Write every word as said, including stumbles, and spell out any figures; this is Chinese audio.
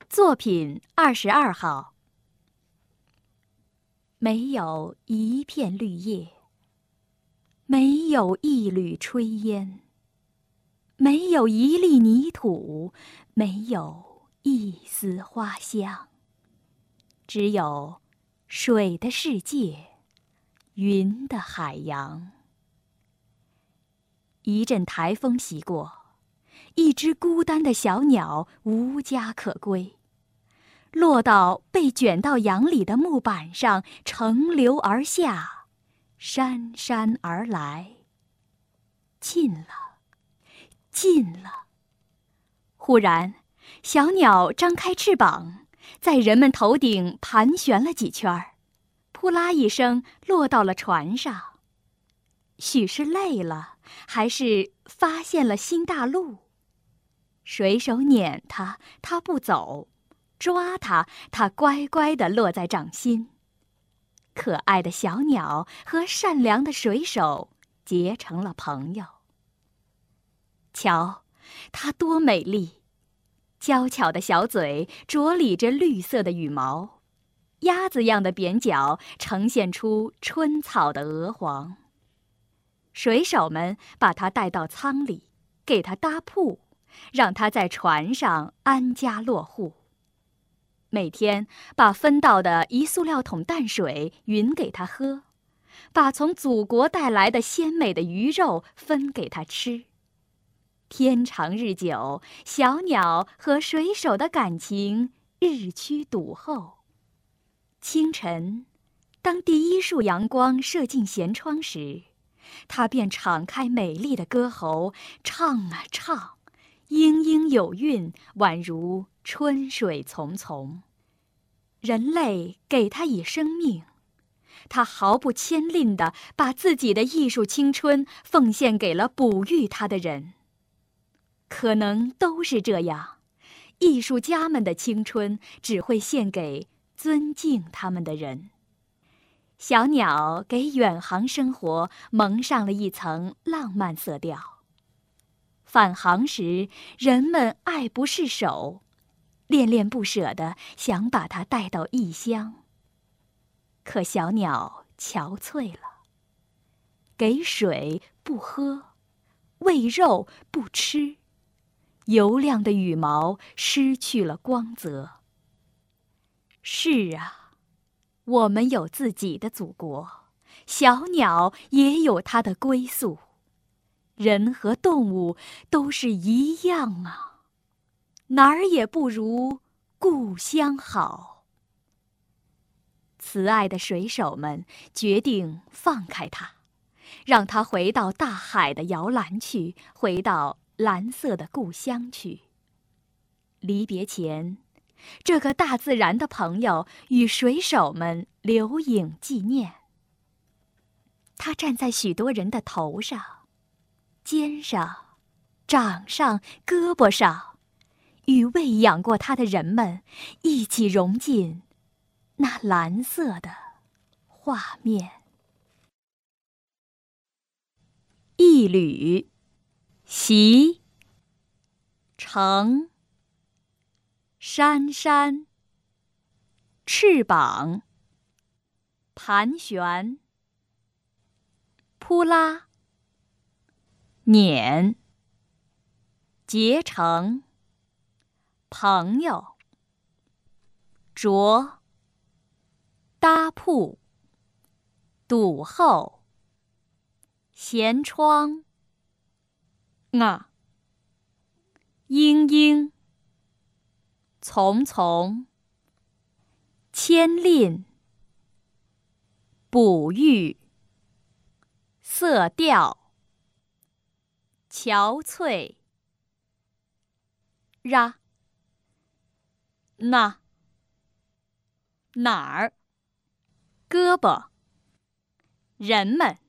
作品二十二号。没有一片绿叶，没有一缕炊烟，没有一粒泥土，没有一丝花香，只有水的世界，云的海洋。一阵台风袭过，一只孤单的小鸟无家可归，落到被卷到洋里的木板上，乘流而下，姗姗而来。近了，近了。忽然，小鸟张开翅膀，在人们头顶盘旋了几圈儿，扑啦一声落到了船上。许是累了，还是发现了新大陆。水手撵它，它不走；抓它，它乖乖地落在掌心。可爱的小鸟和善良的水手结成了朋友。瞧，它多美丽！娇巧的小嘴着理着绿色的羽毛，鸭子样的扁脚呈现出春草的鹅黄。水手们把它带到舱里，给它搭铺，让它在船上安家落户。每天把分到的一塑料桶淡水匀给它喝，把从祖国带来的鲜美的鱼肉分给它吃。天长日久，小鸟和水手的感情日趋笃厚。清晨，当第一束阳光射进舷窗时，它便敞开美丽的歌喉，唱啊唱，莺莺有韵，宛如春水淙淙。人类给它以生命，它毫不牵吝地把自己的艺术青春奉献给了哺育它的人。可能都是这样，艺术家们的青春只会献给尊敬他们的人。小鸟给远航生活蒙上了一层浪漫色调。返航时，人们爱不释手，恋恋不舍地想把它带到异乡。可小鸟憔悴了，给水不喝，喂肉不吃，油亮的羽毛失去了光泽。是啊，我们有自己的祖国，小鸟也有它的归宿。人和动物都是一样啊，哪儿也不如故乡好。慈爱的水手们决定放开它，让它回到大海的摇篮去，回到蓝色的故乡去。离别前，这个大自然的朋友与水手们留影纪念。他站在许多人的头上、肩上、掌上、胳膊上，与喂养过他的人们一起融进那蓝色的画面。一缕，习，成，姗姗，翅膀，盘旋，扑啦，撵，结成，朋友，着，搭铺，笃厚，舷窗，啊，莺莺，丛丛，牵吝，哺育，色调，憔悴，ra，那，哪儿，胳膊，人们。